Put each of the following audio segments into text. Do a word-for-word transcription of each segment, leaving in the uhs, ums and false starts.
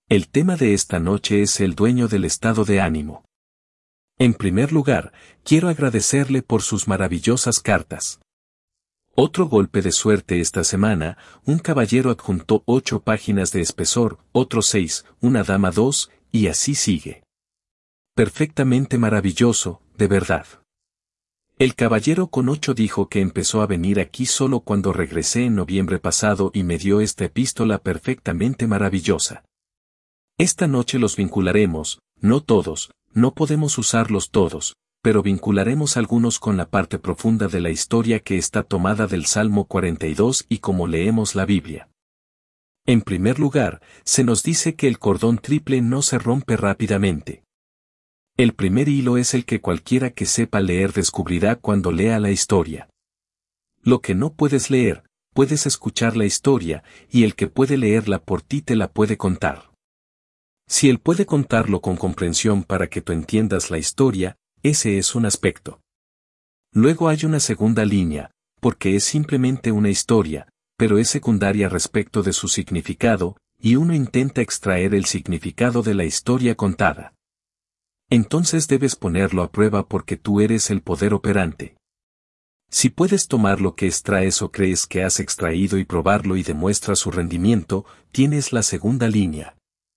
El tema de esta noche es el dueño del estado de ánimo. En primer lugar, quiero agradecerle por sus maravillosas cartas. Otro golpe de suerte esta semana, un caballero adjuntó ocho páginas de espesor, otro seis, una dama dos, y así sigue. Perfectamente maravilloso, de verdad. El caballero con ocho dijo que empezó a venir aquí solo cuando regresé en noviembre pasado y me dio esta epístola perfectamente maravillosa. Esta noche los vincularemos, no todos, no podemos usarlos todos, pero vincularemos algunos con la parte profunda de la historia que está tomada del Salmo cuarenta y dos y como leemos la Biblia. En primer lugar, se nos dice que el cordón triple no se rompe rápidamente. El primer hilo es el que cualquiera que sepa leer descubrirá cuando lea la historia. Lo que no puedes leer, puedes escuchar la historia, y el que puede leerla por ti te la puede contar. Si él puede contarlo con comprensión para que tú entiendas la historia, ese es un aspecto. Luego hay una segunda línea, porque es simplemente una historia, pero es secundaria respecto de su significado, y uno intenta extraer el significado de la historia contada. Entonces debes ponerlo a prueba porque tú eres el poder operante. Si puedes tomar lo que extraes o crees que has extraído y probarlo y demuestras su rendimiento, tienes la segunda línea.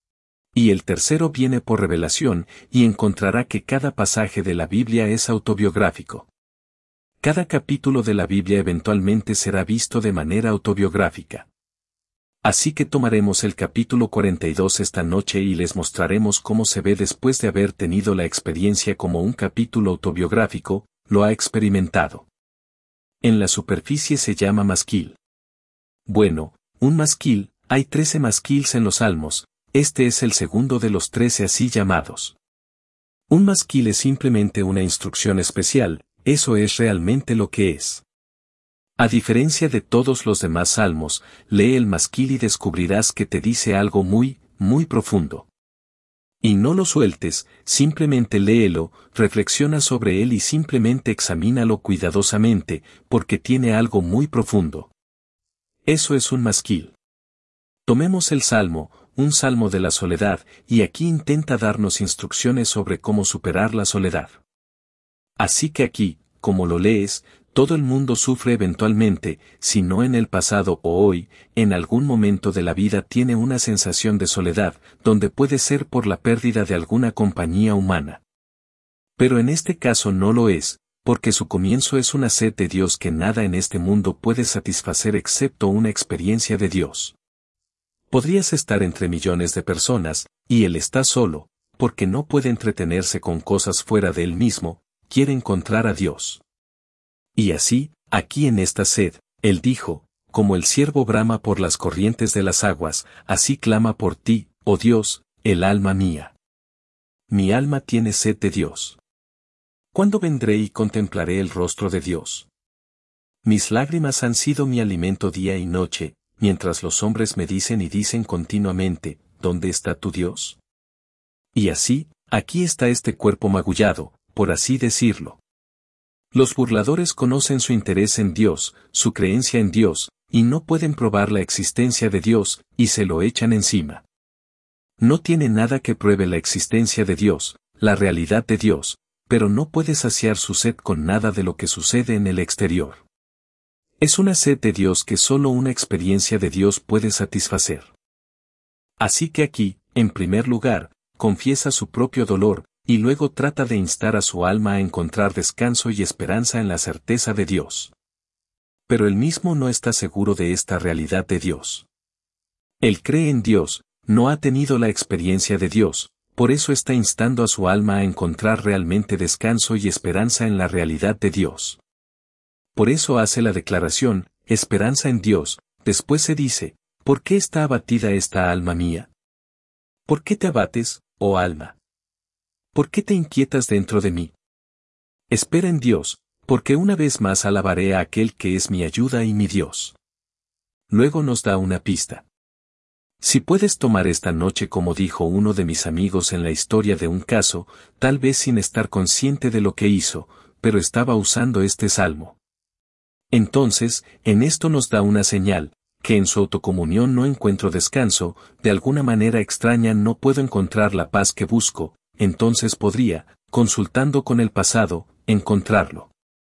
Y el tercero viene por revelación, y encontrará que cada pasaje de la Biblia es autobiográfico. Cada capítulo de la Biblia eventualmente será visto de manera autobiográfica. Así que tomaremos el capítulo cuarenta y dos esta noche y les mostraremos cómo se ve después de haber tenido la experiencia como un capítulo autobiográfico, lo ha experimentado. En la superficie se llama masquil. Bueno, un masquil, hay trece masquils en los Salmos. Este es el segundo de los trece así llamados. Un masquil es simplemente una instrucción especial, eso es realmente lo que es. A diferencia de todos los demás salmos, lee el masquil y descubrirás que te dice algo muy, muy profundo. Y no lo sueltes, simplemente léelo, reflexiona sobre él y simplemente examínalo cuidadosamente, porque tiene algo muy profundo. Eso es un masquil. Tomemos el salmo, un salmo de la soledad, y aquí intenta darnos instrucciones sobre cómo superar la soledad. Así que aquí, como lo lees, todo el mundo sufre eventualmente, si no en el pasado o hoy, en algún momento de la vida tiene una sensación de soledad, donde puede ser por la pérdida de alguna compañía humana. Pero en este caso no lo es, porque su comienzo es una sed de Dios que nada en este mundo puede satisfacer excepto una experiencia de Dios. Podrías estar entre millones de personas, y él está solo, porque no puede entretenerse con cosas fuera de él mismo, quiere encontrar a Dios. Y así, aquí en esta sed, él dijo, como el ciervo brama por las corrientes de las aguas, así clama por ti, oh Dios, el alma mía. Mi alma tiene sed de Dios. ¿Cuándo vendré y contemplaré el rostro de Dios? Mis lágrimas han sido mi alimento día y noche, mientras los hombres me dicen y dicen continuamente, ¿dónde está tu Dios? Y así, aquí está este cuerpo magullado, por así decirlo. Los burladores conocen su interés en Dios, su creencia en Dios, y no pueden probar la existencia de Dios, y se lo echan encima. No tiene nada que pruebe la existencia de Dios, la realidad de Dios, pero no puede saciar su sed con nada de lo que sucede en el exterior. Es una sed de Dios que solo una experiencia de Dios puede satisfacer. Así que aquí, en primer lugar, confiesa su propio dolor, y luego trata de instar a su alma a encontrar descanso y esperanza en la certeza de Dios. Pero él mismo no está seguro de esta realidad de Dios. Él cree en Dios, no ha tenido la experiencia de Dios, por eso está instando a su alma a encontrar realmente descanso y esperanza en la realidad de Dios. Por eso hace la declaración, esperanza en Dios, después se dice, ¿por qué está abatida esta alma mía? ¿Por qué te abates, oh alma? ¿Por qué te inquietas dentro de mí? Espera en Dios, porque una vez más alabaré a aquel que es mi ayuda y mi Dios. Luego nos da una pista. Si puedes tomar esta noche como dijo uno de mis amigos en la historia de un caso, tal vez sin estar consciente de lo que hizo, pero estaba usando este salmo. Entonces, en esto nos da una señal, que en su autocomunión no encuentro descanso, de alguna manera extraña no puedo encontrar la paz que busco, entonces podría, consultando con el pasado, encontrarlo.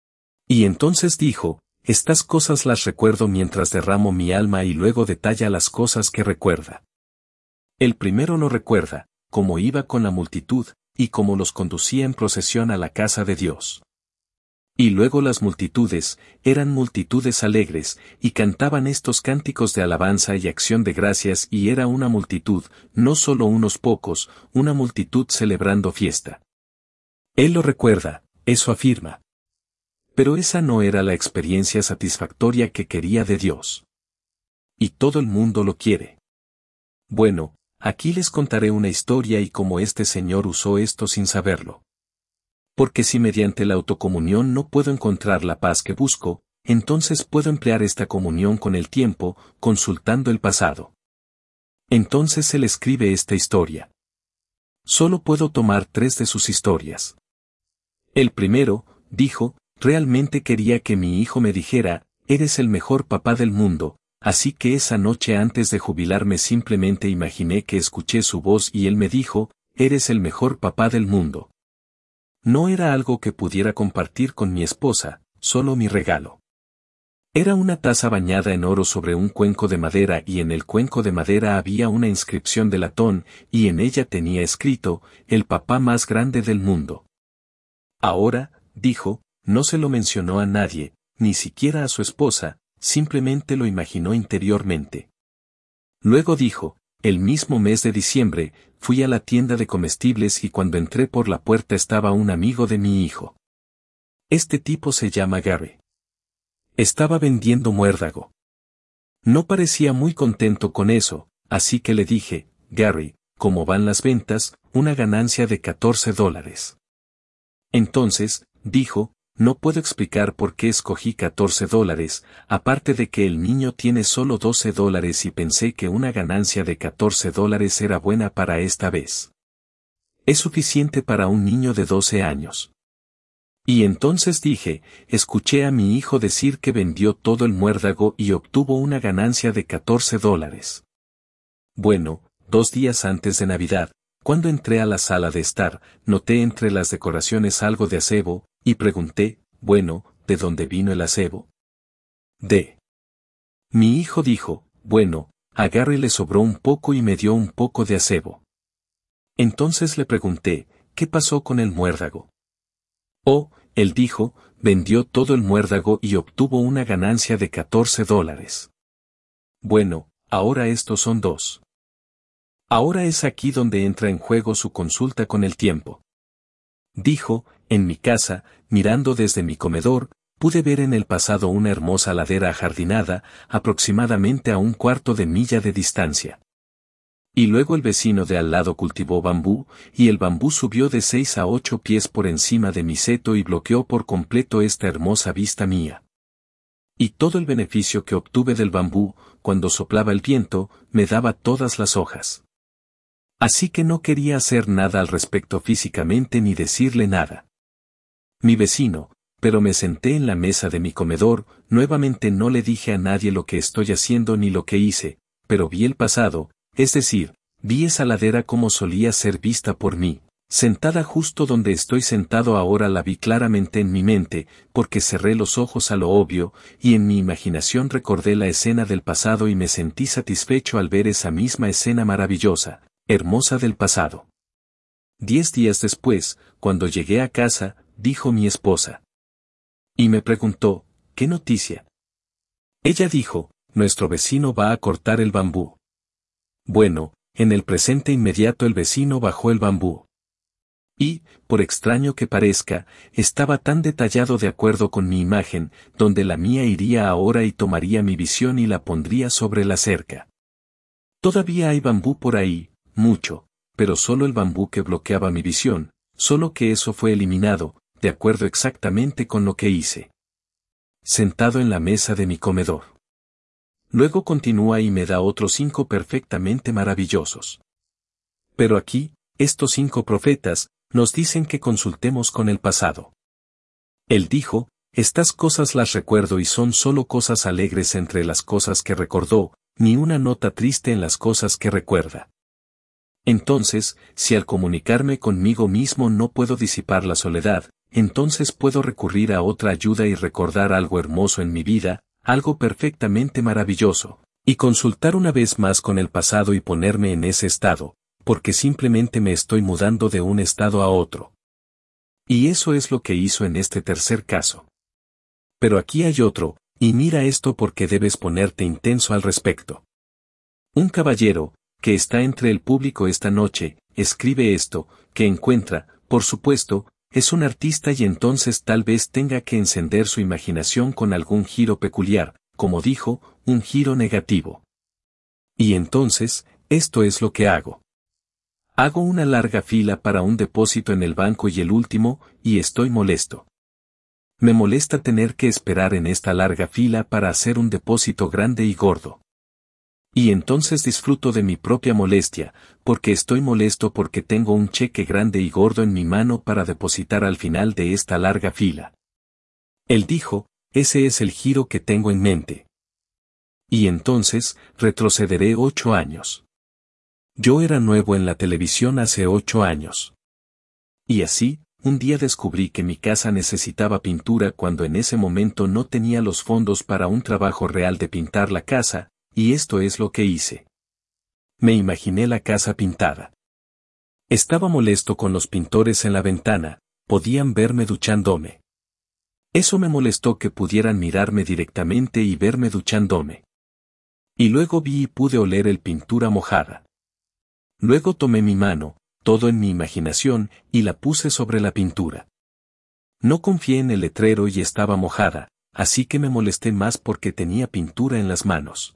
Y entonces dijo, estas cosas las recuerdo mientras derramo mi alma y luego detalla las cosas que recuerda. El primero lo recuerda, como iba con la multitud, y como los conducía en procesión a la casa de Dios. Y luego las multitudes, eran multitudes alegres, y cantaban estos cánticos de alabanza y acción de gracias y era una multitud, no solo unos pocos, una multitud celebrando fiesta. Él lo recuerda, eso afirma. Pero esa no era la experiencia satisfactoria que quería de Dios. Y todo el mundo lo quiere. Bueno, aquí les contaré una historia y cómo este señor usó esto sin saberlo. Porque si mediante la autocomunión no puedo encontrar la paz que busco, entonces puedo emplear esta comunión con el tiempo, consultando el pasado. Entonces él escribe esta historia. Solo puedo tomar tres de sus historias. El primero, dijo, realmente quería que mi hijo me dijera, eres el mejor papá del mundo, así que esa noche antes de jubilarme simplemente imaginé que escuché su voz y él me dijo, eres el mejor papá del mundo. No era algo que pudiera compartir con mi esposa, solo mi regalo. Era una taza bañada en oro sobre un cuenco de madera y en el cuenco de madera había una inscripción de latón y en ella tenía escrito, el papá más grande del mundo. Ahora, dijo, no se lo mencionó a nadie, ni siquiera a su esposa, simplemente lo imaginó interiormente. Luego dijo, el mismo mes de diciembre, fui a la tienda de comestibles y cuando entré por la puerta estaba un amigo de mi hijo. Este tipo se llama Gary. Estaba vendiendo muérdago. No parecía muy contento con eso, así que le dije, Gary, ¿cómo van las ventas? Una ganancia de catorce dólares. Entonces, dijo, no puedo explicar por qué escogí catorce dólares, aparte de que el niño tiene solo doce dólares y pensé que una ganancia de catorce dólares era buena para esta vez. Es suficiente para un niño de doce años. Y entonces dije, escuché a mi hijo decir que vendió todo el muérdago y obtuvo una ganancia de catorce dólares. Bueno, dos días antes de Navidad, cuando entré a la sala de estar, noté entre las decoraciones algo de acebo, y pregunté, bueno, ¿de dónde vino el acebo? De. Mi hijo dijo, bueno, a Gary le sobró un poco y me dio un poco de acebo. Entonces le pregunté, ¿qué pasó con el muérdago? Oh, él dijo, vendió todo el muérdago y obtuvo una ganancia de catorce dólares. Bueno, ahora estos son dos. Ahora es aquí donde entra en juego su consulta con el tiempo. Dijo, en mi casa, mirando desde mi comedor, pude ver en el pasado una hermosa ladera ajardinada, aproximadamente a un cuarto de milla de distancia. Y luego el vecino de al lado cultivó bambú, y el bambú subió de seis a ocho pies por encima de mi seto y bloqueó por completo esta hermosa vista mía. Y todo el beneficio que obtuve del bambú, cuando soplaba el viento, me daba todas las hojas. Así que no quería hacer nada al respecto físicamente ni decirle nada. Mi vecino, pero me senté en la mesa de mi comedor, nuevamente no le dije a nadie lo que estoy haciendo ni lo que hice, pero vi el pasado, es decir, vi esa ladera como solía ser vista por mí, sentada justo donde estoy sentado ahora la vi claramente en mi mente, porque cerré los ojos a lo obvio, y en mi imaginación recordé la escena del pasado y me sentí satisfecho al ver esa misma escena maravillosa, hermosa del pasado. Diez días después, cuando llegué a casa, dijo mi esposa. Y me preguntó, ¿qué noticia? Ella dijo, nuestro vecino va a cortar el bambú. Bueno, en el presente inmediato el vecino bajó el bambú. Y, por extraño que parezca, estaba tan detallado de acuerdo con mi imagen, donde la mía iría ahora y tomaría mi visión y la pondría sobre la cerca. Todavía hay bambú por ahí, mucho, pero solo el bambú que bloqueaba mi visión, solo que eso fue eliminado, de acuerdo exactamente con lo que hice. Sentado en la mesa de mi comedor. Luego continúa y me da otros cinco perfectamente maravillosos. Pero aquí, estos cinco profetas, nos dicen que consultemos con el pasado. Él dijo, estas cosas las recuerdo y son solo cosas alegres entre las cosas que recordó, ni una nota triste en las cosas que recuerda. Entonces, si al comunicarme conmigo mismo no puedo disipar la soledad, entonces puedo recurrir a otra ayuda y recordar algo hermoso en mi vida, algo perfectamente maravilloso, y consultar una vez más con el pasado y ponerme en ese estado, porque simplemente me estoy mudando de un estado a otro. Y eso es lo que hizo en este tercer caso. Pero aquí hay otro, y mira esto porque debes ponerte intenso al respecto. Un caballero, que está entre el público esta noche, escribe esto, que encuentra, por supuesto, es un artista y entonces tal vez tenga que encender su imaginación con algún giro peculiar, como dijo, un giro negativo. Y entonces, esto es lo que hago. Hago una larga fila para un depósito en el banco y el último, y estoy molesto. Me molesta tener que esperar en esta larga fila para hacer un depósito grande y gordo. Y entonces disfruto de mi propia molestia, porque estoy molesto porque tengo un cheque grande y gordo en mi mano para depositar al final de esta larga fila. Él dijo, ese es el giro que tengo en mente. Y entonces, retrocederé ocho años. Yo era nuevo en la televisión hace ocho años. Y así, un día descubrí que mi casa necesitaba pintura cuando en ese momento no tenía los fondos para un trabajo real de pintar la casa, y esto es lo que hice. Me imaginé la casa pintada. Estaba molesto con los pintores en la ventana, podían verme duchándome. Eso me molestó que pudieran mirarme directamente y verme duchándome. Y luego vi y pude oler el pintura mojada. Luego tomé mi mano, todo en mi imaginación, y la puse sobre la pintura. No confié en el letrero y estaba mojada, así que me molesté más porque tenía pintura en las manos.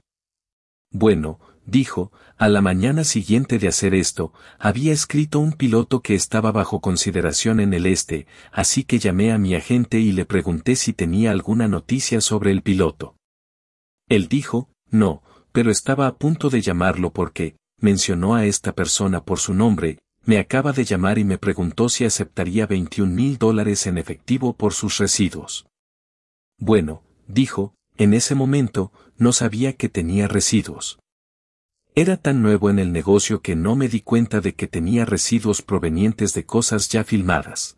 Bueno, dijo, a la mañana siguiente de hacer esto, había escrito un piloto que estaba bajo consideración en el este, así que llamé a mi agente y le pregunté si tenía alguna noticia sobre el piloto. Él dijo, no, pero estaba a punto de llamarlo porque, mencionó a esta persona por su nombre, me acaba de llamar y me preguntó si aceptaría veintiún mil dólares en efectivo por sus residuos. Bueno, dijo, en ese momento, no sabía que tenía residuos. Era tan nuevo en el negocio que no me di cuenta de que tenía residuos provenientes de cosas ya filmadas.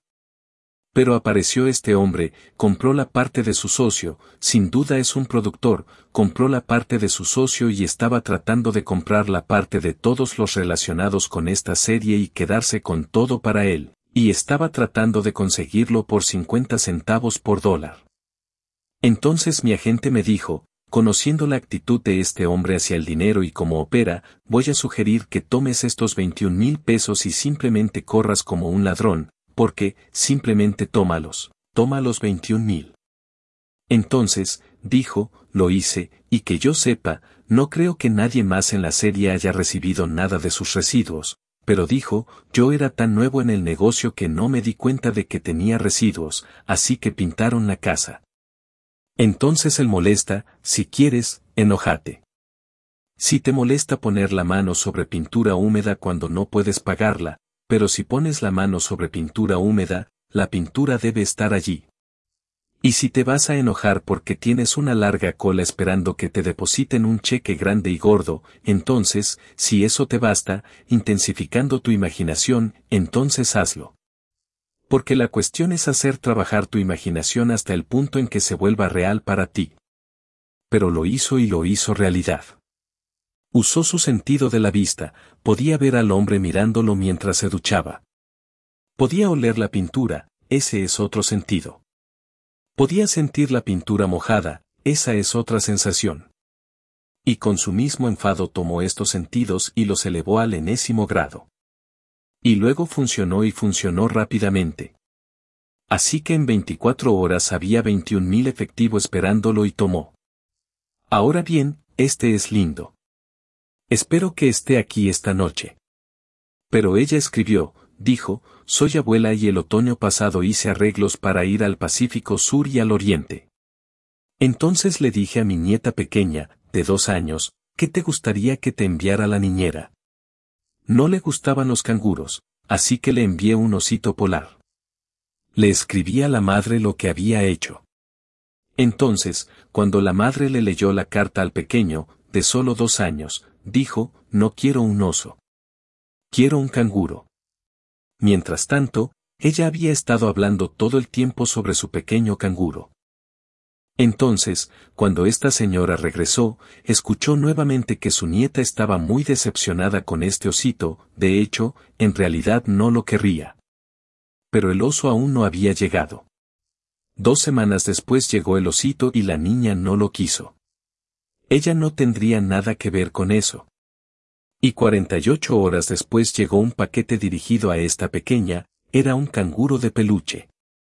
Pero apareció este hombre, compró la parte de su socio, sin duda es un productor, compró la parte de su socio y estaba tratando de comprar la parte de todos los relacionados con esta serie y quedarse con todo para él, y estaba tratando de conseguirlo por cincuenta centavos por dólar. Entonces mi agente me dijo, conociendo la actitud de este hombre hacia el dinero y cómo opera, voy a sugerir que tomes estos veintiún mil pesos y simplemente corras como un ladrón, porque, simplemente tómalos, toma los veintiún mil. Entonces, dijo, lo hice, y que yo sepa, no creo que nadie más en la serie haya recibido nada de sus residuos, pero dijo, yo era tan nuevo en el negocio que no me di cuenta de que tenía residuos, así que pintaron la casa. Entonces él molesta, si quieres, enójate. Si te molesta poner la mano sobre pintura húmeda cuando no puedes pagarla, pero si pones la mano sobre pintura húmeda, la pintura debe estar allí. Y si te vas a enojar porque tienes una larga cola esperando que te depositen un cheque grande y gordo, entonces, si eso te basta, intensificando tu imaginación, entonces hazlo. Porque la cuestión es hacer trabajar tu imaginación hasta el punto en que se vuelva real para ti. Pero lo hizo y lo hizo realidad. Usó su sentido de la vista, podía ver al hombre mirándolo mientras se duchaba. Podía oler la pintura, ese es otro sentido. Podía sentir la pintura mojada, esa es otra sensación. Y con su mismo enfado tomó estos sentidos y los elevó al enésimo grado. Y luego funcionó y funcionó rápidamente. Así que en veinticuatro horas había veintiún mil efectivo esperándolo y tomó. Ahora bien, este es lindo. Espero que esté aquí esta noche. Pero ella escribió, dijo, soy abuela y el otoño pasado hice arreglos para ir al Pacífico Sur y al Oriente. Entonces le dije a mi nieta pequeña, de dos años, ¿qué te gustaría que te enviara la niñera? No le gustaban los canguros, así que le envié un osito polar. Le escribí a la madre lo que había hecho. Entonces, cuando la madre le leyó la carta al pequeño, de solo dos años, dijo, no quiero un oso. Quiero un canguro. Mientras tanto, ella había estado hablando todo el tiempo sobre su pequeño canguro. Entonces, cuando esta señora regresó, escuchó nuevamente que su nieta estaba muy decepcionada con este osito, de hecho, en realidad no lo querría. Pero el oso aún no había llegado. Dos semanas después llegó el osito y la niña no lo quiso. Ella no tendría nada que ver con eso. Y cuarenta y ocho horas después llegó un paquete dirigido a esta pequeña, era un canguro de peluche.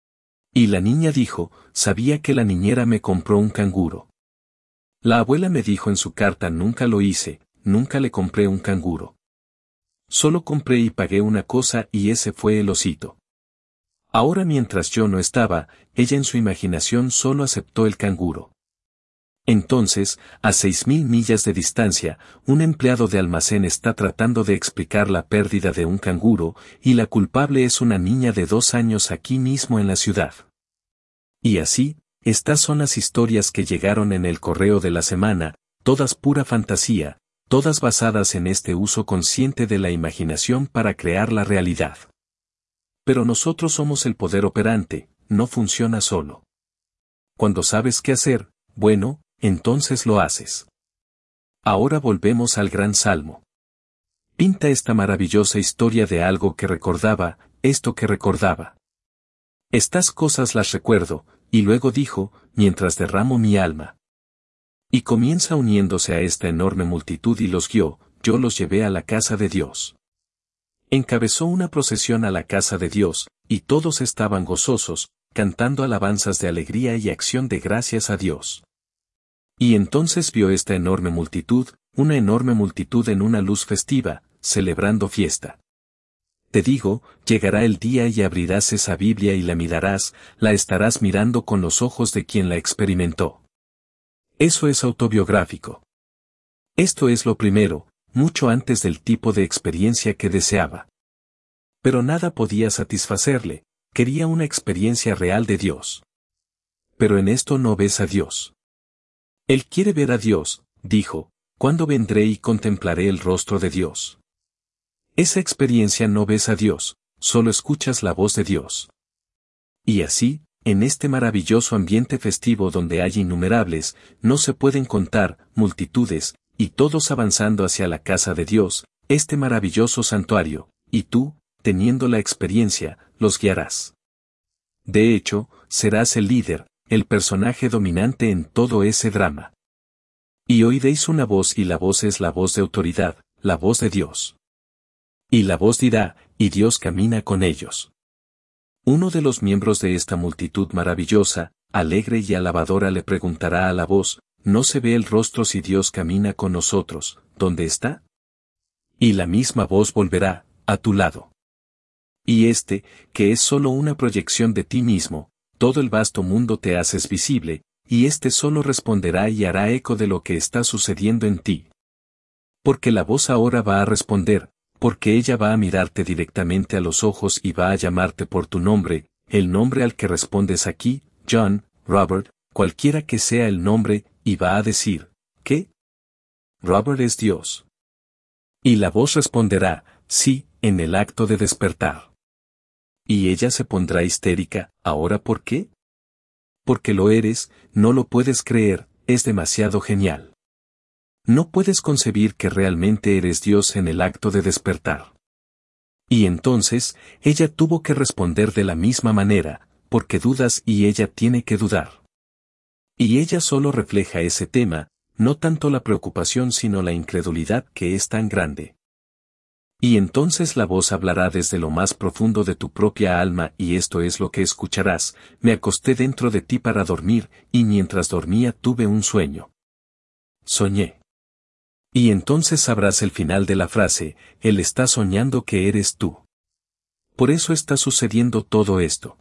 Y la niña dijo, sabía que la niñera me compró un canguro. La abuela me dijo en su carta nunca lo hice, nunca le compré un canguro. Solo compré y pagué una cosa y ese fue el osito. Ahora mientras yo no estaba, ella en su imaginación solo aceptó el canguro. Entonces, a seis mil millas de distancia, un empleado de almacén está tratando de explicar la pérdida de un canguro, y la culpable es una niña de dos años aquí mismo en la ciudad. Y así, estas son las historias que llegaron en el correo de la semana, todas pura fantasía, todas basadas en este uso consciente de la imaginación para crear la realidad. Pero nosotros somos el poder operante, no funciona solo. Cuando sabes qué hacer, bueno, entonces lo haces. Ahora volvemos al gran salmo. Pinta esta maravillosa historia de algo que recordaba, esto que recordaba. Estas cosas las recuerdo, y luego dijo, mientras derramo mi alma. Y comienza uniéndose a esta enorme multitud y los guió, yo los llevé a la casa de Dios. Encabezó una procesión a la casa de Dios, y todos estaban gozosos, cantando alabanzas de alegría y acción de gracias a Dios. Y entonces vio esta enorme multitud, una enorme multitud en una luz festiva, celebrando fiesta. Te digo, llegará el día y abrirás esa Biblia y la mirarás, la estarás mirando con los ojos de quien la experimentó. Eso es autobiográfico. Esto es lo primero, mucho antes del tipo de experiencia que deseaba. Pero nada podía satisfacerle, quería una experiencia real de Dios. Pero en esto no ves a Dios. Él quiere ver a Dios, dijo, ¿cuándo vendré y contemplaré el rostro de Dios? Esa experiencia no ves a Dios, solo escuchas la voz de Dios. Y así, en este maravilloso ambiente festivo donde hay innumerables, no se pueden contar, multitudes, y todos avanzando hacia la casa de Dios, este maravilloso santuario, y tú, teniendo la experiencia, los guiarás. De hecho, serás el líder, el personaje dominante en todo ese drama. Y oiréis una voz y la voz es la voz de autoridad, la voz de Dios. Y la voz dirá, y Dios camina con ellos. Uno de los miembros de esta multitud maravillosa, alegre y alabadora le preguntará a la voz, ¿no se ve el rostro si Dios camina con nosotros, dónde está? Y la misma voz volverá, a tu lado. Y este, que es solo una proyección de ti mismo, todo el vasto mundo te haces visible, y este solo responderá y hará eco de lo que está sucediendo en ti. Porque la voz ahora va a responder, porque ella va a mirarte directamente a los ojos y va a llamarte por tu nombre, el nombre al que respondes aquí, John, Robert, cualquiera que sea el nombre, y va a decir, ¿qué? Robert es Dios. Y la voz responderá, sí, en el acto de despertar. Y ella se pondrá histérica, ¿ahora por qué? Porque lo eres, no lo puedes creer, es demasiado genial. No puedes concebir que realmente eres Dios en el acto de despertar. Y entonces, ella tuvo que responder de la misma manera, porque dudas y ella tiene que dudar. Y ella solo refleja ese tema, no tanto la preocupación sino la incredulidad que es tan grande. Y entonces la voz hablará desde lo más profundo de tu propia alma y esto es lo que escucharás, me acosté dentro de ti para dormir, y mientras dormía tuve un sueño. Soñé. Y entonces sabrás el final de la frase, él está soñando que eres tú. Por eso está sucediendo todo esto.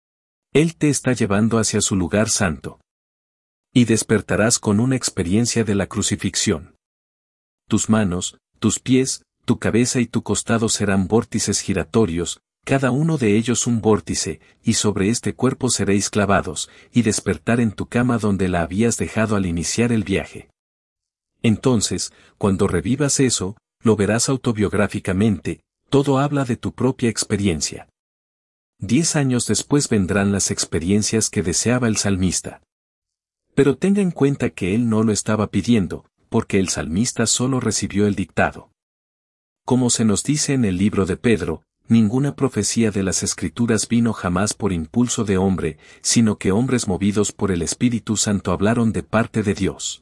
Él te está llevando hacia su lugar santo. Y despertarás con una experiencia de la crucifixión. Tus manos, tus pies, tu cabeza y tu costado serán vórtices giratorios, cada uno de ellos un vórtice, y sobre este cuerpo seréis clavados, y despertar en tu cama donde la habías dejado al iniciar el viaje. Entonces, cuando revivas eso, lo verás autobiográficamente, todo habla de tu propia experiencia. Diez años después vendrán las experiencias que deseaba el salmista. Pero tenga en cuenta que él no lo estaba pidiendo, porque el salmista solo recibió el dictado. Como se nos dice en el libro de Pedro, ninguna profecía de las Escrituras vino jamás por impulso de hombre, sino que hombres movidos por el Espíritu Santo hablaron de parte de Dios.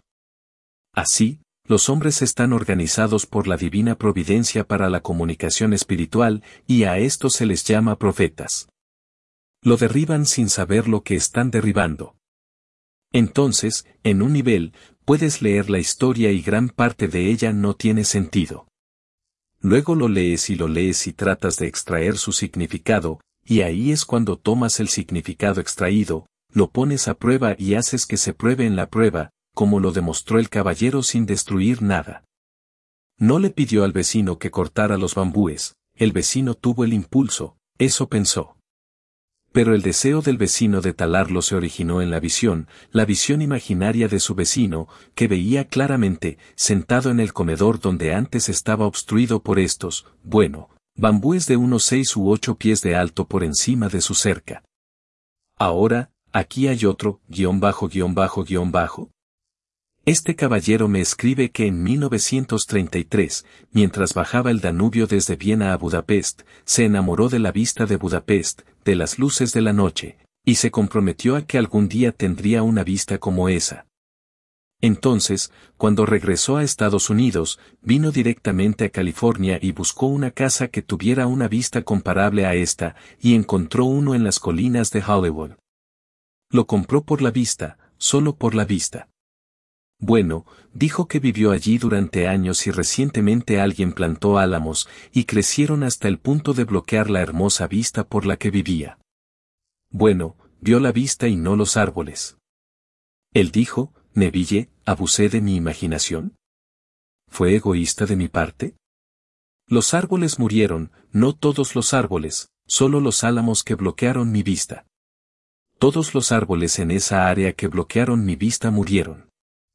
Así, los hombres están organizados por la divina providencia para la comunicación espiritual, y a estos se les llama profetas. Lo derriban sin saber lo que están derribando. Entonces, en un nivel, puedes leer la historia y gran parte de ella no tiene sentido. Luego lo lees y lo lees y tratas de extraer su significado, y ahí es cuando tomas el significado extraído, lo pones a prueba y haces que se pruebe en la prueba, como lo demostró el caballero sin destruir nada. No le pidió al vecino que cortara los bambúes, el vecino tuvo el impulso, eso pensó. Pero el deseo del vecino de talarlo se originó en la visión, la visión imaginaria de su vecino, que veía claramente, sentado en el comedor donde antes estaba obstruido por estos, bueno, bambúes de unos seis u ocho pies de alto por encima de su cerca. Ahora, aquí hay otro, guión bajo, guión bajo, guión bajo. Este caballero me escribe que en mil novecientos treinta y tres, mientras bajaba el Danubio desde Viena a Budapest, se enamoró de la vista de Budapest, de las luces de la noche, y se comprometió a que algún día tendría una vista como esa. Entonces, cuando regresó a Estados Unidos, vino directamente a California y buscó una casa que tuviera una vista comparable a esta, y encontró uno en las colinas de Hollywood. Lo compró por la vista, solo por la vista. Bueno, dijo que vivió allí durante años y recientemente alguien plantó álamos, y crecieron hasta el punto de bloquear la hermosa vista por la que vivía. Bueno, vio la vista y no los árboles. Él dijo, Neville, ¿abusé de mi imaginación? ¿Fue egoísta de mi parte? Los árboles murieron, no todos los árboles, solo los álamos que bloquearon mi vista. Todos los árboles en esa área que bloquearon mi vista murieron.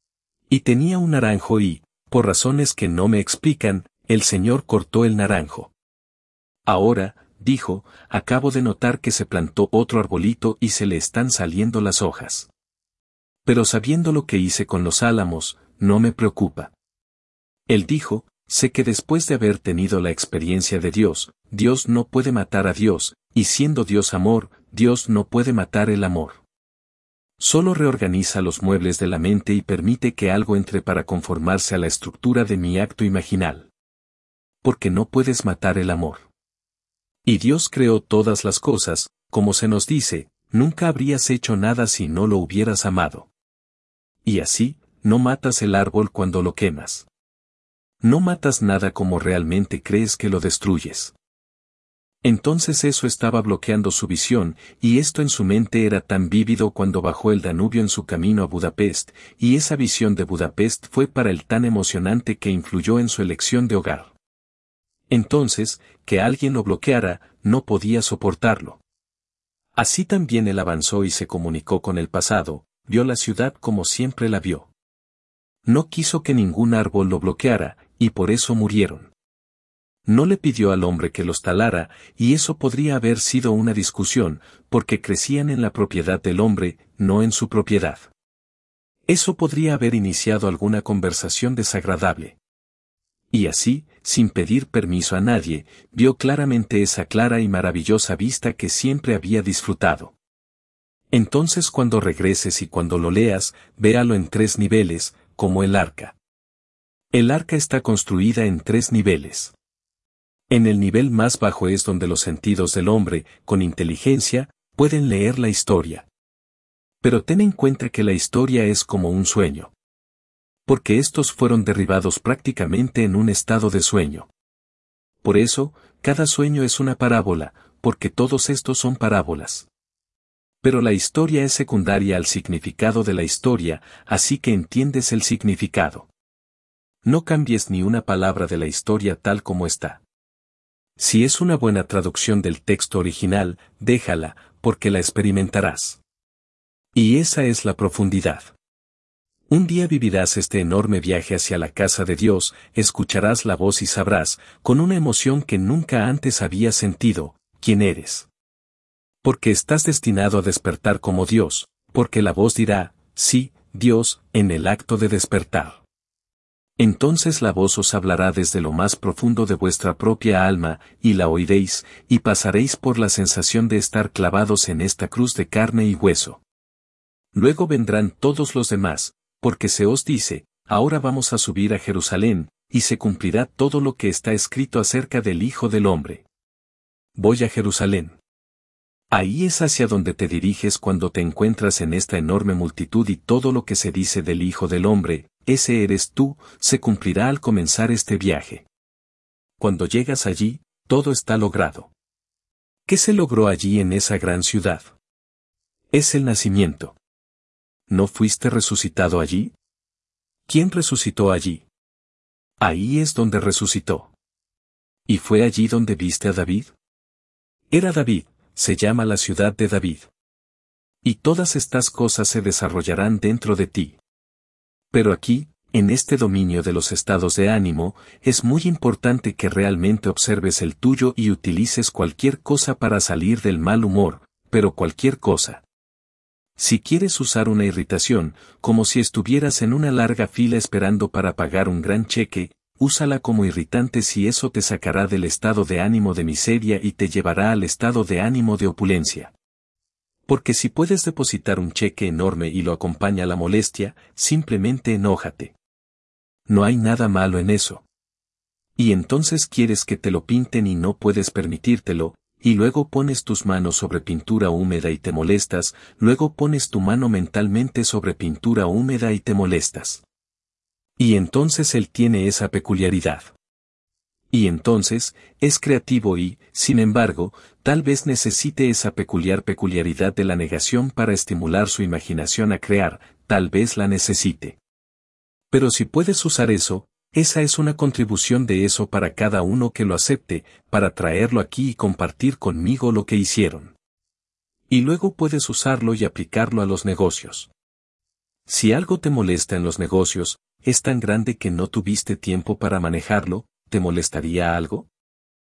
Y tenía un naranjo y, por razones que no me explican, el señor cortó el naranjo. Ahora, dijo, acabo de notar que se plantó otro arbolito y se le están saliendo las hojas. Pero sabiendo lo que hice con los álamos, no me preocupa. Él dijo, sé que después de haber tenido la experiencia de Dios, Dios no puede matar a Dios, y siendo Dios amor, Dios no puede matar el amor. Solo reorganiza los muebles de la mente y permite que algo entre para conformarse a la estructura de mi acto imaginal. Porque no puedes matar el amor. Y Dios creó todas las cosas, como se nos dice, nunca habrías hecho nada si no lo hubieras amado. Y así, no matas el árbol cuando lo quemas. No matas nada como realmente crees que lo destruyes. Entonces eso estaba bloqueando su visión, y esto en su mente era tan vívido cuando bajó el Danubio en su camino a Budapest, y esa visión de Budapest fue para él tan emocionante que influyó en su elección de hogar. Entonces, que alguien lo bloqueara, no podía soportarlo. Así también él avanzó y se comunicó con el pasado, vio la ciudad como siempre la vio. No quiso que ningún árbol lo bloqueara, y por eso murieron. No le pidió al hombre que los talara, y eso podría haber sido una discusión, porque crecían en la propiedad del hombre, no en su propiedad. Eso podría haber iniciado alguna conversación desagradable. Y así, sin pedir permiso a nadie, vio claramente esa clara y maravillosa vista que siempre había disfrutado. Entonces cuando regreses y cuando lo leas, véalo en tres niveles, como el arca. El arca está construida en tres niveles. En el nivel más bajo es donde los sentidos del hombre, con inteligencia, pueden leer la historia. Pero ten en cuenta que la historia es como un sueño. Porque estos fueron derribados prácticamente en un estado de sueño. Por eso, cada sueño es una parábola, porque todos estos son parábolas. Pero la historia es secundaria al significado de la historia, así que entiendes el significado. No cambies ni una palabra de la historia tal como está. Si es una buena traducción del texto original, déjala, porque la experimentarás. Y esa es la profundidad. Un día vivirás este enorme viaje hacia la casa de Dios, escucharás la voz y sabrás, con una emoción que nunca antes habías sentido, quién eres. Porque estás destinado a despertar como Dios, porque la voz dirá, sí, Dios, en el acto de despertar. Entonces la voz os hablará desde lo más profundo de vuestra propia alma, y la oiréis, y pasaréis por la sensación de estar clavados en esta cruz de carne y hueso. Luego vendrán todos los demás, porque se os dice, ahora vamos a subir a Jerusalén, y se cumplirá todo lo que está escrito acerca del Hijo del Hombre. Voy a Jerusalén. Ahí es hacia donde te diriges cuando te encuentras en esta enorme multitud y todo lo que se dice del Hijo del Hombre, ese eres tú, se cumplirá al comenzar este viaje. Cuando llegas allí, todo está logrado. ¿Qué se logró allí en esa gran ciudad? Es el nacimiento. ¿No fuiste resucitado allí? ¿Quién resucitó allí? Ahí es donde resucitó. ¿Y fue allí donde viste a David? Era David, se llama la ciudad de David. Y todas estas cosas se desarrollarán dentro de ti. Pero aquí, en este dominio de los estados de ánimo, es muy importante que realmente observes el tuyo y utilices cualquier cosa para salir del mal humor, pero cualquier cosa. Si quieres usar una irritación, como si estuvieras en una larga fila esperando para pagar un gran cheque, úsala como irritante si eso te sacará del estado de ánimo de miseria y te llevará al estado de ánimo de opulencia. Porque si puedes depositar un cheque enorme y lo acompaña la molestia, simplemente enójate. No hay nada malo en eso. Y entonces quieres que te lo pinten y no puedes permitírtelo, y luego pones tus manos sobre pintura húmeda y te molestas, luego pones tu mano mentalmente sobre pintura húmeda y te molestas. Y entonces él tiene esa peculiaridad. Y entonces, es creativo y, sin embargo, tal vez necesite esa peculiar peculiaridad de la negación para estimular su imaginación a crear, tal vez la necesite. Pero si puedes usar eso, esa es una contribución de eso para cada uno que lo acepte, para traerlo aquí y compartir conmigo lo que hicieron. Y luego puedes usarlo y aplicarlo a los negocios. Si algo te molesta en los negocios, es tan grande que no tuviste tiempo para manejarlo, ¿te molestaría algo?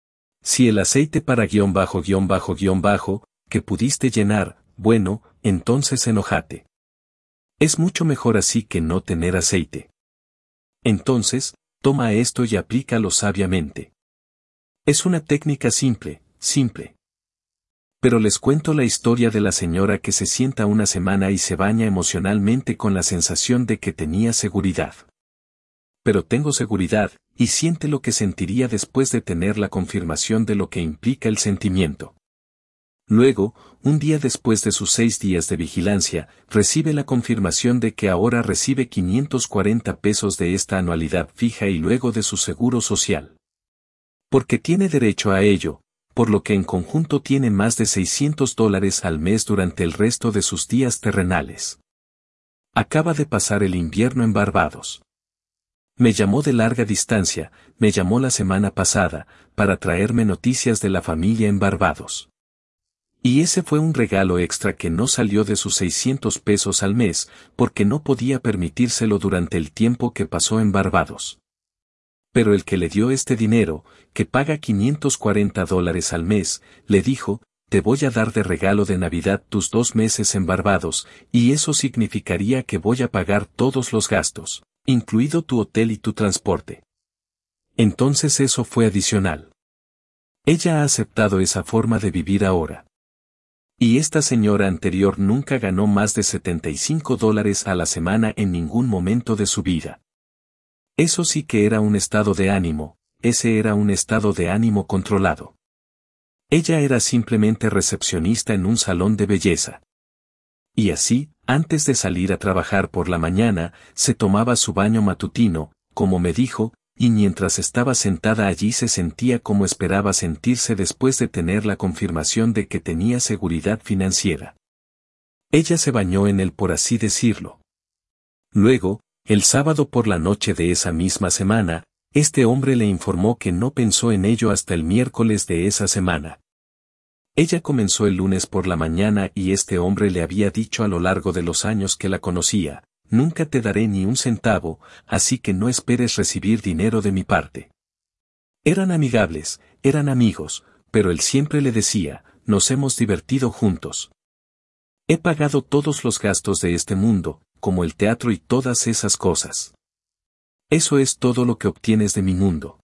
Si el aceite para guión bajo guión bajo guión bajo, que pudiste llenar, bueno, entonces enójate. Es mucho mejor así que no tener aceite. Entonces, toma esto y aplícalo sabiamente. Es una técnica simple, simple. Pero les cuento la historia de la señora que se sienta una semana y se baña emocionalmente con la sensación de que tenía seguridad. Pero tengo seguridad, y siente lo que sentiría después de tener la confirmación de lo que implica el sentimiento. Luego, un día después de sus seis días de vigilancia, recibe la confirmación de que ahora recibe quinientos cuarenta pesos de esta anualidad fija y luego de su seguro social. Porque tiene derecho a ello, por lo que en conjunto tiene más de seiscientos dólares al mes durante el resto de sus días terrenales. Acaba de pasar el invierno en Barbados. Me llamó de larga distancia, me llamó la semana pasada, para traerme noticias de la familia en Barbados. Y ese fue un regalo extra que no salió de sus seiscientos pesos al mes, porque no podía permitírselo durante el tiempo que pasó en Barbados. Pero el que le dio este dinero, que paga quinientos cuarenta dólares al mes, le dijo, te voy a dar de regalo de Navidad tus dos meses en Barbados, y eso significaría que voy a pagar todos los gastos, incluido tu hotel y tu transporte. Entonces eso fue adicional. Ella ha aceptado esa forma de vivir ahora. Y esta señora anterior nunca ganó más de setenta y cinco dólares a la semana en ningún momento de su vida. Eso sí que era un estado de ánimo, ese era un estado de ánimo controlado. Ella era simplemente recepcionista en un salón de belleza. Y así, antes de salir a trabajar por la mañana, se tomaba su baño matutino, como me dijo, y mientras estaba sentada allí se sentía como esperaba sentirse después de tener la confirmación de que tenía seguridad financiera. Ella se bañó en él, por así decirlo. Luego, el sábado por la noche de esa misma semana, Este hombre le informó que no pensó en ello hasta el miércoles de esa semana. Ella comenzó el lunes por la mañana y este hombre le había dicho a lo largo de los años que la conocía, nunca te daré ni un centavo, así que no esperes recibir dinero de mi parte. Eran amigables, eran amigos, pero él siempre le decía, nos hemos divertido juntos. He pagado todos los gastos de este mundo, como el teatro y todas esas cosas. Eso es todo lo que obtienes de mi mundo.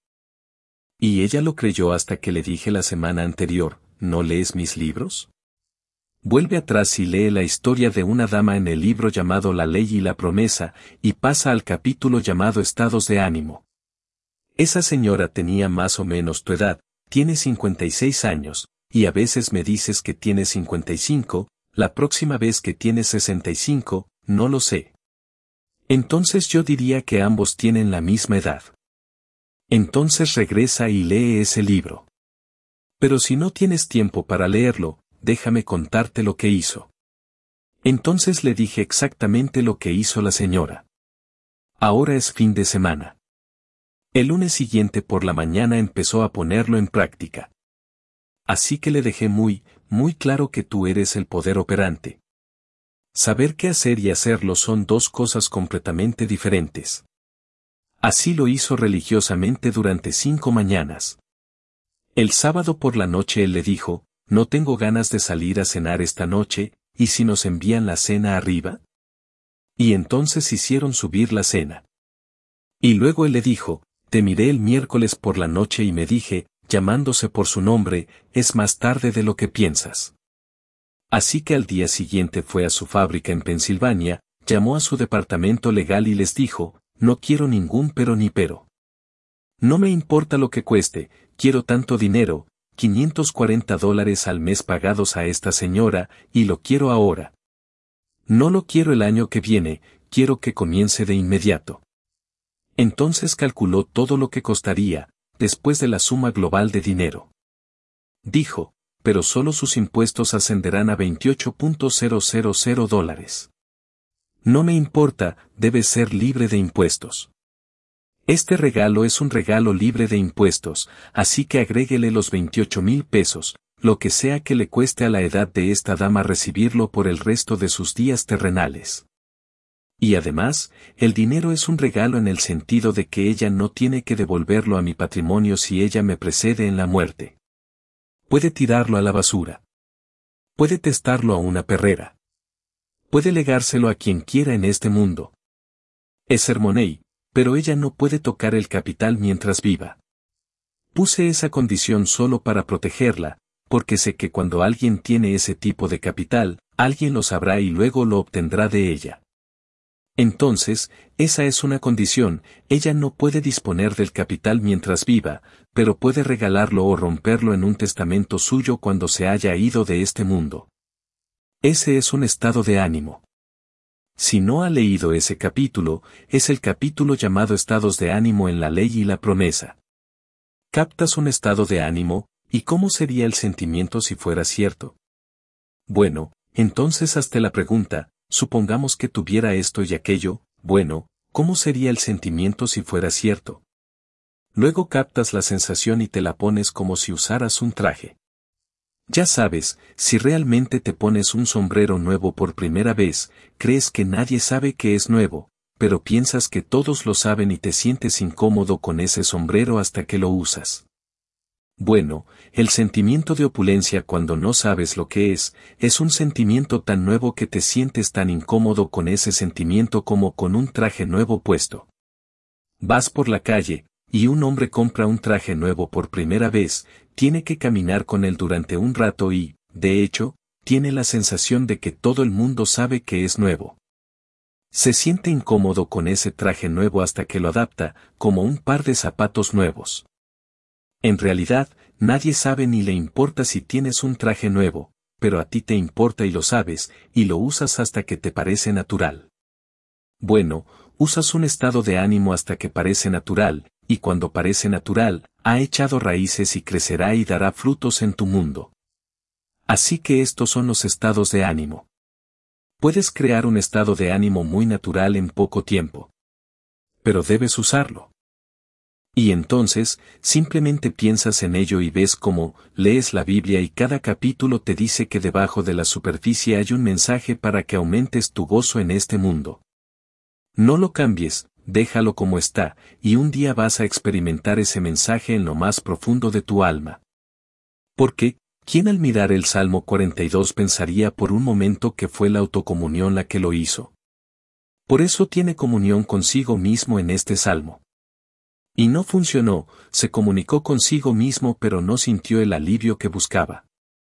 Y ella lo creyó hasta que le dije la semana anterior, ¿no lees mis libros? Vuelve atrás y lee la historia de una dama en el libro llamado La Ley y la Promesa, y pasa al capítulo llamado Estados de Ánimo. Esa señora tenía más o menos tu edad, tiene cincuenta y seis años, y a veces me dices que tiene cincuenta y cinco, la próxima vez que tiene sesenta y cinco, no lo sé. Entonces yo diría que ambos tienen la misma edad. Entonces regresa y lee ese libro. Pero si no tienes tiempo para leerlo, déjame contarte lo que hizo. Entonces le dije exactamente lo que hizo la señora. Ahora es fin de semana. El lunes siguiente por la mañana empezó a ponerlo en práctica. Así que le dejé muy, muy claro que tú eres el poder operante. Saber qué hacer y hacerlo son dos cosas completamente diferentes. Así lo hizo religiosamente durante cinco mañanas. El sábado por la noche él le dijo, no tengo ganas de salir a cenar esta noche, ¿y si nos envían la cena arriba? Y entonces hicieron subir la cena. Y luego él le dijo, te miré el miércoles por la noche y me dije, llamándose por su nombre, es más tarde de lo que piensas. Así que al día siguiente fue a su fábrica en Pensilvania, llamó a su departamento legal y les dijo, no quiero ningún pero ni pero. No me importa lo que cueste, quiero tanto dinero, quinientos cuarenta dólares al mes pagados a esta señora, y lo quiero ahora. No lo quiero el año que viene, quiero que comience de inmediato. Entonces calculó todo lo que costaría, después de la suma global de dinero. Dijo, pero solo sus impuestos ascenderán a veintiocho mil dólares. No me importa, debe ser libre de impuestos. Este regalo es un regalo libre de impuestos, así que agréguele los veintiocho mil pesos, lo que sea que le cueste a la edad de esta dama recibirlo por el resto de sus días terrenales. Y además, el dinero es un regalo en el sentido de que ella no tiene que devolverlo a mi patrimonio si ella me precede en la muerte. Puede tirarlo a la basura. Puede testarlo a una perrera. Puede legárselo a quien quiera en este mundo. Es Hermoney, pero ella no puede tocar el capital mientras viva. Puse esa condición solo para protegerla, porque sé que cuando alguien tiene ese tipo de capital, alguien lo sabrá y luego lo obtendrá de ella. Entonces, esa es una condición, ella no puede disponer del capital mientras viva, pero puede regalarlo o romperlo en un testamento suyo cuando se haya ido de este mundo. Ese es un estado de ánimo. Si no ha leído ese capítulo, es el capítulo llamado Estados de Ánimo en la Ley y la Promesa. ¿Captas un estado de ánimo? ¿Y cómo sería el sentimiento si fuera cierto? Bueno, entonces hazte la pregunta, supongamos que tuviera esto y aquello, bueno, ¿cómo sería el sentimiento si fuera cierto? Luego captas la sensación y te la pones como si usaras un traje. Ya sabes, si realmente te pones un sombrero nuevo por primera vez, crees que nadie sabe que es nuevo, pero piensas que todos lo saben y te sientes incómodo con ese sombrero hasta que lo usas. Bueno, el sentimiento de opulencia cuando no sabes lo que es, es un sentimiento tan nuevo que te sientes tan incómodo con ese sentimiento como con un traje nuevo puesto. Vas por la calle, y un hombre compra un traje nuevo por primera vez, tiene que caminar con él durante un rato y, de hecho, tiene la sensación de que todo el mundo sabe que es nuevo. Se siente incómodo con ese traje nuevo hasta que lo adapta, como un par de zapatos nuevos. En realidad, nadie sabe ni le importa si tienes un traje nuevo, pero a ti te importa y lo sabes, y lo usas hasta que te parece natural. Bueno, usas un estado de ánimo hasta que parece natural, y cuando parece natural, ha echado raíces y crecerá y dará frutos en tu mundo. Así que estos son los estados de ánimo. Puedes crear un estado de ánimo muy natural en poco tiempo. Pero debes usarlo. Y entonces, simplemente piensas en ello y ves cómo, lees la Biblia y cada capítulo te dice que debajo de la superficie hay un mensaje para que aumentes tu gozo en este mundo. No lo cambies, déjalo como está, y un día vas a experimentar ese mensaje en lo más profundo de tu alma. Porque, ¿quién al mirar el Salmo cuarenta y dos pensaría por un momento que fue la autocomunión la que lo hizo? Por eso tiene comunión consigo mismo en este Salmo. Y no funcionó, se comunicó consigo mismo pero no sintió el alivio que buscaba.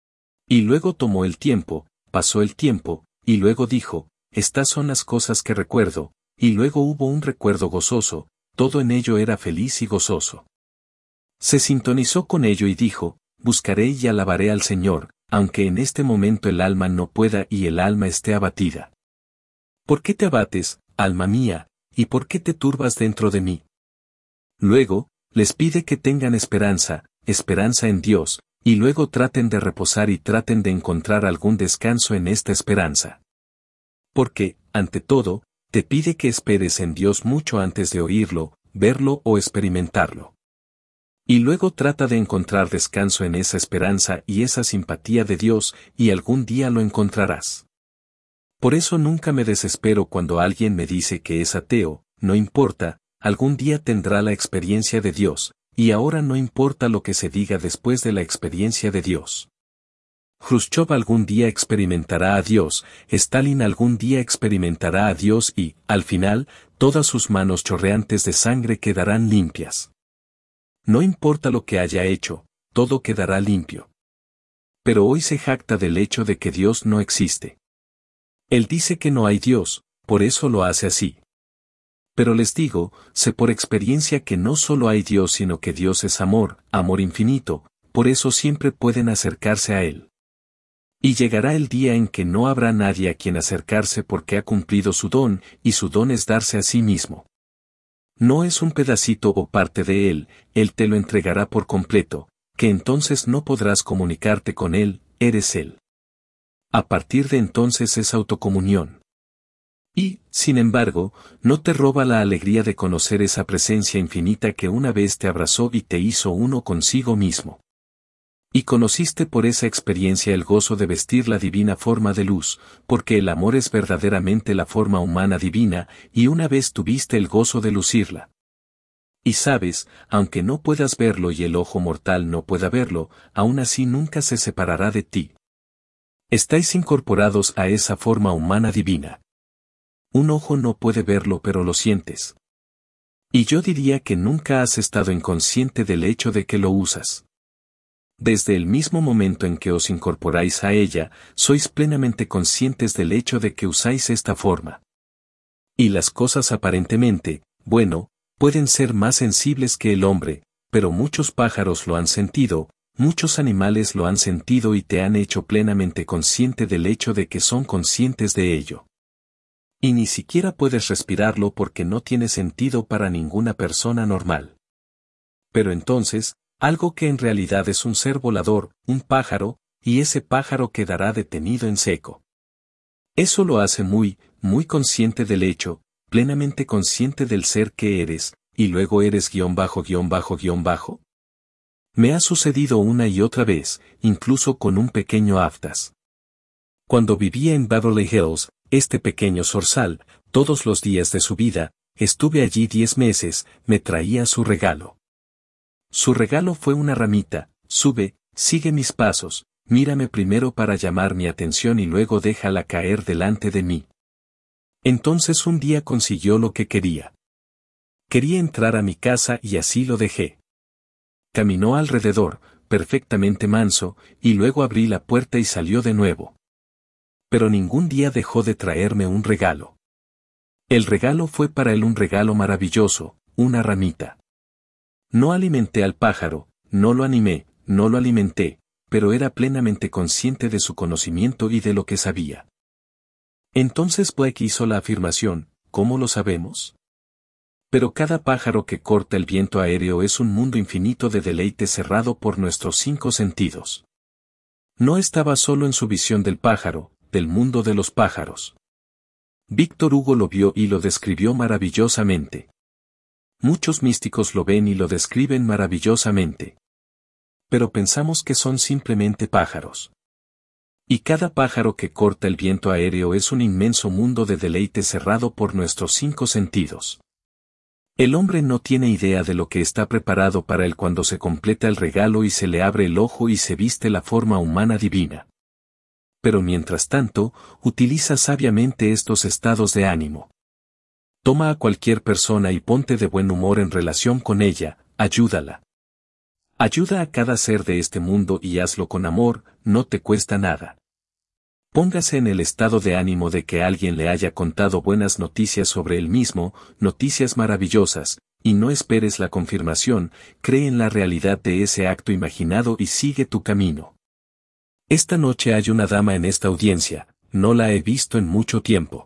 Y luego tomó el tiempo, pasó el tiempo, y luego dijo, estas son las cosas que recuerdo, y luego hubo un recuerdo gozoso, todo en ello era feliz y gozoso. Se sintonizó con ello y dijo, buscaré y alabaré al Señor, aunque en este momento el alma no pueda y el alma esté abatida. ¿Por qué te abates, alma mía, y por qué te turbas dentro de mí? Luego, les pide que tengan esperanza, esperanza en Dios, y luego traten de reposar y traten de encontrar algún descanso en esta esperanza. Porque, ante todo, te pide que esperes en Dios mucho antes de oírlo, verlo o experimentarlo. Y luego trata de encontrar descanso en esa esperanza y esa simpatía de Dios, y algún día lo encontrarás. Por eso nunca me desespero cuando alguien me dice que es ateo, no importa, algún día tendrá la experiencia de Dios, y ahora no importa lo que se diga después de la experiencia de Dios. Khrushchev algún día experimentará a Dios, Stalin algún día experimentará a Dios y, al final, todas sus manos chorreantes de sangre quedarán limpias. No importa lo que haya hecho, todo quedará limpio. Pero hoy se jacta del hecho de que Dios no existe. Él dice que no hay Dios, por eso lo hace así. Pero les digo, sé por experiencia que no solo hay Dios sino que Dios es amor, amor infinito, por eso siempre pueden acercarse a Él. Y llegará el día en que no habrá nadie a quien acercarse porque ha cumplido su don, y su don es darse a sí mismo. No es un pedacito o parte de Él, Él te lo entregará por completo, que entonces no podrás comunicarte con Él, eres Él. A partir de entonces es autocomunión. Y, sin embargo, no te roba la alegría de conocer esa presencia infinita que una vez te abrazó y te hizo uno consigo mismo. Y conociste por esa experiencia el gozo de vestir la divina forma de luz, porque el amor es verdaderamente la forma humana divina, y una vez tuviste el gozo de lucirla. Y sabes, aunque no puedas verlo y el ojo mortal no pueda verlo, aún así nunca se separará de ti. Estáis incorporados a esa forma humana divina. Un ojo no puede verlo pero lo sientes. Y yo diría que nunca has estado inconsciente del hecho de que lo usas. Desde el mismo momento en que os incorporáis a ella, sois plenamente conscientes del hecho de que usáis esta forma. Y las cosas aparentemente, bueno, pueden ser más sensibles que el hombre, pero muchos pájaros lo han sentido, muchos animales lo han sentido y te han hecho plenamente consciente del hecho de que son conscientes de ello. Y ni siquiera puedes respirarlo porque no tiene sentido para ninguna persona normal. Pero entonces, algo que en realidad es un ser volador, un pájaro, y ese pájaro quedará detenido en seco. Eso lo hace muy, muy consciente del hecho, plenamente consciente del ser que eres, y luego eres guión bajo guión bajo guión bajo. Me ha sucedido una y otra vez, incluso con un pequeño aftas. Cuando vivía en Beverly Hills, este pequeño zorzal, todos los días de su vida, estuve allí diez meses, me traía su regalo. Su regalo fue una ramita, sube, sigue mis pasos, mírame primero para llamar mi atención y luego déjala caer delante de mí. Entonces un día consiguió lo que quería. Quería entrar a mi casa y así lo dejé. Caminó alrededor, perfectamente manso, y luego abrí la puerta y salió de nuevo. Pero ningún día dejó de traerme un regalo. El regalo fue para él un regalo maravilloso, una ramita. No alimenté al pájaro, no lo animé, no lo alimenté, pero era plenamente consciente de su conocimiento y de lo que sabía. Entonces Blake hizo la afirmación, ¿cómo lo sabemos? Pero cada pájaro que corta el viento aéreo es un mundo infinito de deleite cerrado por nuestros cinco sentidos. No estaba solo en su visión del pájaro, del mundo de los pájaros. Víctor Hugo lo vio y lo describió maravillosamente. Muchos místicos lo ven y lo describen maravillosamente. Pero pensamos que son simplemente pájaros. Y cada pájaro que corta el viento aéreo es un inmenso mundo de deleite cerrado por nuestros cinco sentidos. El hombre no tiene idea de lo que está preparado para él cuando se completa el regalo y se le abre el ojo y se viste la forma humana divina. Pero mientras tanto, utiliza sabiamente estos estados de ánimo. Toma a cualquier persona y ponte de buen humor en relación con ella, ayúdala. Ayuda a cada ser de este mundo y hazlo con amor, no te cuesta nada. Póngase en el estado de ánimo de que alguien le haya contado buenas noticias sobre él mismo, noticias maravillosas, y no esperes la confirmación, cree en la realidad de ese acto imaginado y sigue tu camino. Esta noche hay una dama en esta audiencia, no la he visto en mucho tiempo.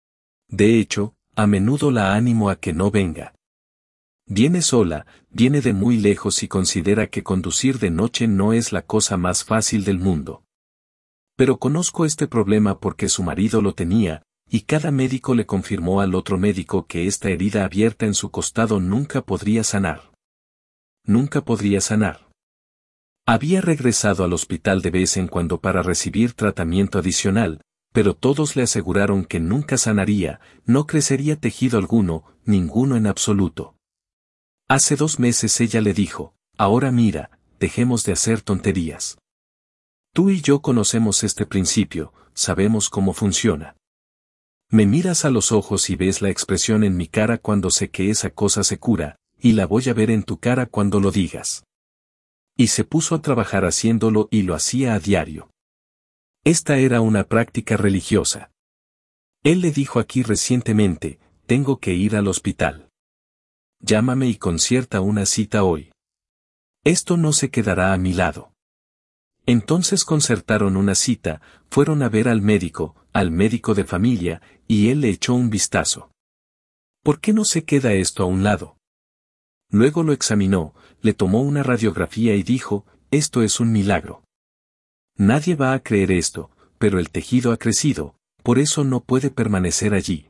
De hecho, a menudo la animo a que no venga. Viene sola, viene de muy lejos y considera que conducir de noche no es la cosa más fácil del mundo. Pero conozco este problema porque su marido lo tenía, y cada médico le confirmó al otro médico que esta herida abierta en su costado nunca podría sanar. Nunca podría sanar. Había regresado al hospital de vez en cuando para recibir tratamiento adicional, pero todos le aseguraron que nunca sanaría, no crecería tejido alguno, ninguno en absoluto. Hace dos meses ella le dijo, ahora mira, dejemos de hacer tonterías. Tú y yo conocemos este principio, sabemos cómo funciona. Me miras a los ojos y ves la expresión en mi cara cuando sé que esa cosa se cura, y la voy a ver en tu cara cuando lo digas. Y se puso a trabajar haciéndolo y lo hacía a diario. Esta era una práctica religiosa. Él le dijo aquí recientemente, tengo que ir al hospital. Llámame y concierta una cita hoy. Esto no se quedará a mi lado. Entonces concertaron una cita, fueron a ver al médico, al médico de familia, y él le echó un vistazo. ¿Por qué no se queda esto a un lado? Luego lo examinó, le tomó una radiografía y dijo, esto es un milagro. Nadie va a creer esto, pero el tejido ha crecido, por eso no puede permanecer allí.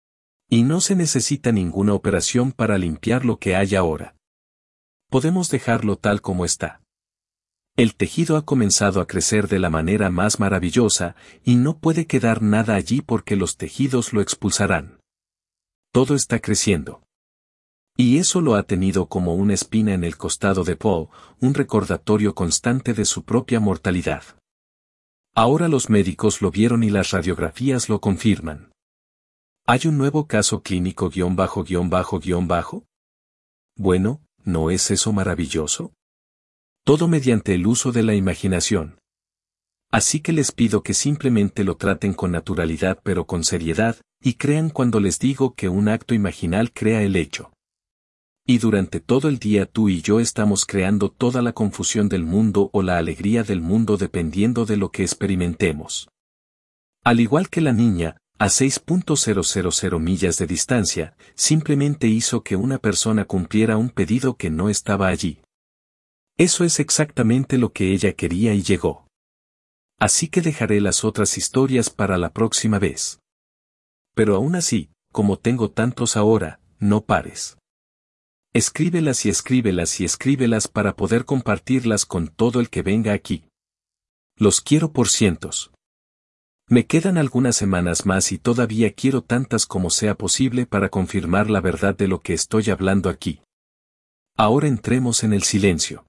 Y no se necesita ninguna operación para limpiar lo que hay ahora. Podemos dejarlo tal como está. El tejido ha comenzado a crecer de la manera más maravillosa, y no puede quedar nada allí porque los tejidos lo expulsarán. Todo está creciendo. Y eso lo ha tenido como una espina en el costado de Paul, un recordatorio constante de su propia mortalidad. Ahora los médicos lo vieron y las radiografías lo confirman. ¿Hay un nuevo caso clínico guión bajo guión bajo guión bajo? Bueno, ¿no es eso maravilloso? Todo mediante el uso de la imaginación. Así que les pido que simplemente lo traten con naturalidad pero con seriedad, y crean cuando les digo que un acto imaginal crea el hecho. Y durante todo el día tú y yo estamos creando toda la confusión del mundo o la alegría del mundo dependiendo de lo que experimentemos. Al igual que la niña, a seis punto cero cero cero millas de distancia, simplemente hizo que una persona cumpliera un pedido que no estaba allí. Eso es exactamente lo que ella quería y llegó. Así que dejaré las otras historias para la próxima vez. Pero aún así, como tengo tantos ahora, no pares. Escríbelas y escríbelas y escríbelas para poder compartirlas con todo el que venga aquí. Los quiero por cientos. Me quedan algunas semanas más y todavía quiero tantas como sea posible para confirmar la verdad de lo que estoy hablando aquí. Ahora entremos en el silencio.